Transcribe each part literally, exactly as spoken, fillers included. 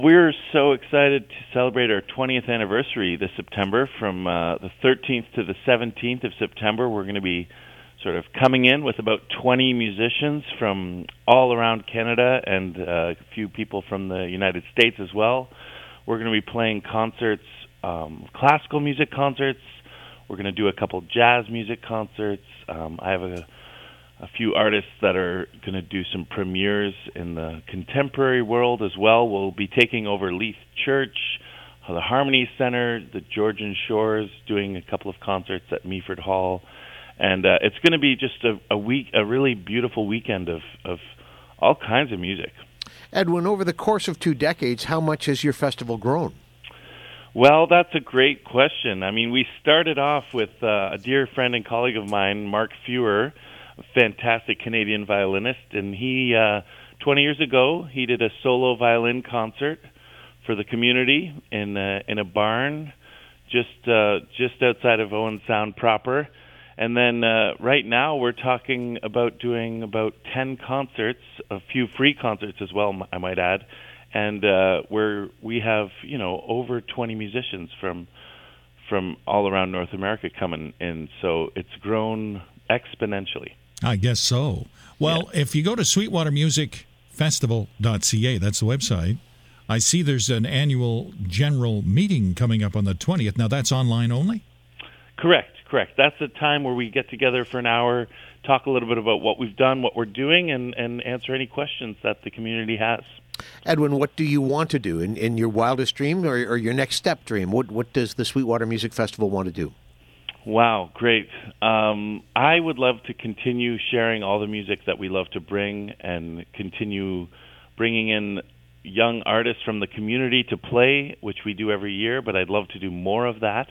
We're so excited to celebrate our twentieth anniversary this September. From uh, the thirteenth to the seventeenth of September, we're going to be sort of coming in with about twenty musicians from all around Canada and uh, a few people from the United States as well. We're going to be playing concerts, um, classical music concerts. We're going to do a couple jazz music concerts. Um, I have a a few artists that are going to do some premieres in the contemporary world as well. We'll be taking over Leith Church, the Harmony Center, the Georgian Shores, doing a couple of concerts at Meaford Hall. And uh, it's going to be just a, a week, a really beautiful weekend of, of all kinds of music. Edwin, over the course of two decades, how much has your festival grown? Well, that's a great question. I mean, we started off with uh, a dear friend and colleague of mine, Mark Fewer, a fantastic Canadian violinist, and he, uh, twenty years ago, he did a solo violin concert for the community in a, in a barn just uh, just outside of Owen Sound proper. And then uh, right now we're talking about doing about ten concerts, a few free concerts as well, I might add, and uh, we're we have you know over twenty musicians from from all around North America coming in, so it's grown exponentially. I guess so. Well, yeah. If you go to sweetwater music festival dot c a, that's the website, I see there's an annual general meeting coming up on the twentieth. Now, that's online only? Correct, correct. That's a time where we get together for an hour, talk a little bit about what we've done, what we're doing, and, and answer any questions that the community has. Edwin, what do you want to do in, in your wildest dream or, or your next step dream? What, what does the Sweetwater Music Festival want to do? Wow, great. Um, I would love to continue sharing all the music that we love to bring and continue bringing in young artists from the community to play, which we do every year, but I'd love to do more of that.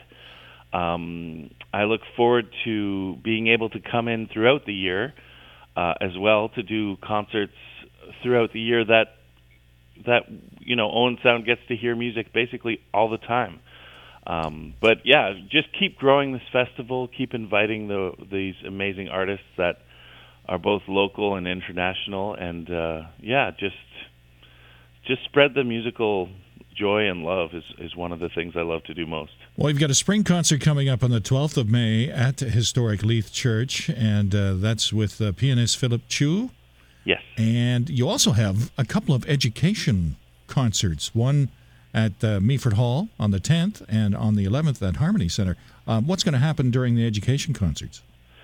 Um, I look forward to being able to come in throughout the year uh, as well to do concerts throughout the year that, that you know, Owen Sound gets to hear music basically all the time. Um, but yeah, just keep growing this festival, keep inviting the, these amazing artists that are both local and international, and uh, yeah, just just spread the musical joy and love is, is one of the things I love to do most. Well, you've got a spring concert coming up on the twelfth of May at historic Leith Church, and uh, that's with uh, pianist Philip Chu. Yes. And you also have a couple of education concerts, one at uh, Meaford Hall on the tenth and on the eleventh at Harmony Center. Um, what's going to happen during the education concerts?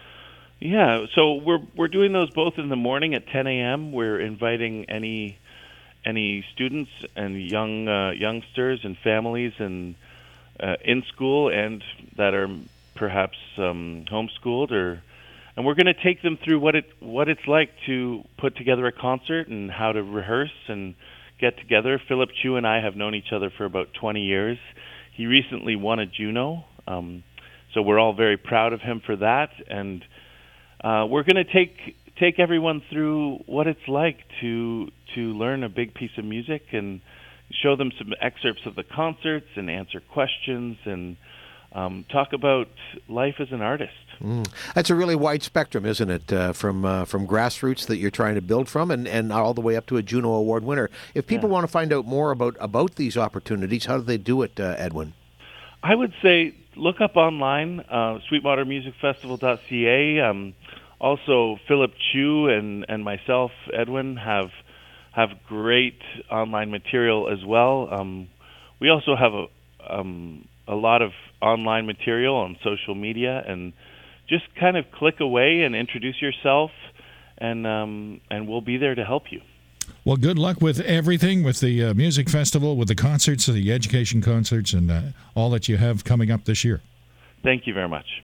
Yeah, so we're we're doing those both in the morning at ten a.m. We're inviting any any students and young uh, youngsters and families and uh, in school and that are perhaps um, homeschooled, or and we're going to take them through what it what it's like to put together a concert and how to rehearse and get together. Philip Chu and I have known each other for about twenty years. He recently won a Juno, um, so we're all very proud of him for that. And uh, we're going to take take everyone through what it's like to to learn a big piece of music and show them some excerpts of the concerts and answer questions and um, talk about life as an artist. Mm. That's a really wide spectrum, isn't it, uh, from uh, from grassroots that you're trying to build from and, and all the way up to a Juno Award winner. If people yeah. want to find out more about, about these opportunities, how do they do it, uh, Edwin? I would say look up online, uh, sweetwater music festival dot c a. Um, also, Philip Chu and, and myself, Edwin, have have great online material as well. Um, we also have a, um, a lot of online material on social media, and just kind of click away and introduce yourself, and um, and we'll be there to help you. Well, good luck with everything, with the uh, music festival, with the concerts, the education concerts, and uh, all that you have coming up this year. Thank you very much.